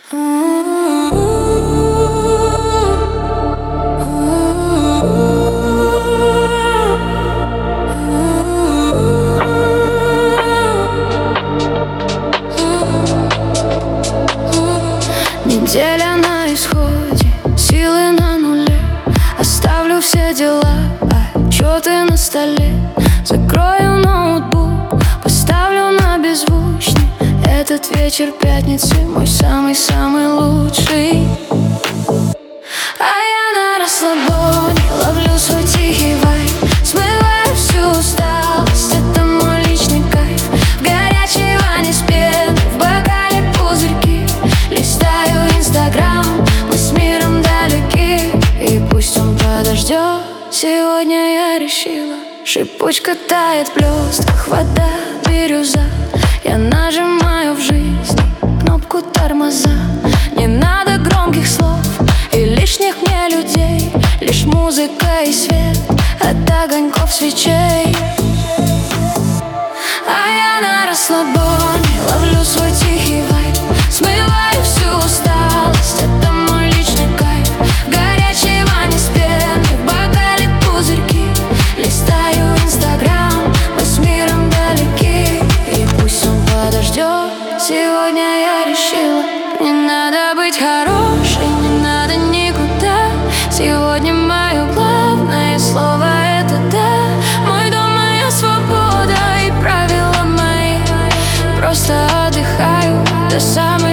Неделя на исходе, силы на нуле. Оставлю все дела, отчеты на столе. Закрою ноутбук, поставлю на беззвучный. Этот вечер пятницы мой самый-самый лучший. А я на расслабоне ловлю свой тихий вайб, смываю всю усталость, это мой личный кайф. В горячей ванне с пеной, в бокале пузырьки. Листаю Инстаграм, мы с миром далеки. И пусть он подождет, сегодня я решила. Шипучка тает в блестках, вода, бирюза. Я нажимаю в жизни кнопку тормоза. Не надо громких слов и лишних мне людей, лишь музыка и свет от огоньков свечей. А я на расслабоне ловлю свой тихий вайб, смываю всю усталость, это мой личный кайф. В горячей ванне с пеной, в бокале пузырьки. Листаю Инстаграм, мы с миром далеки. И пусть он подождет, сегодня я решила. Не надо быть хорошей, не надо никуда. Сегодня мое главное слово — это да. Мой дом, моя свобода и правила мои. Просто отдыхаю до самой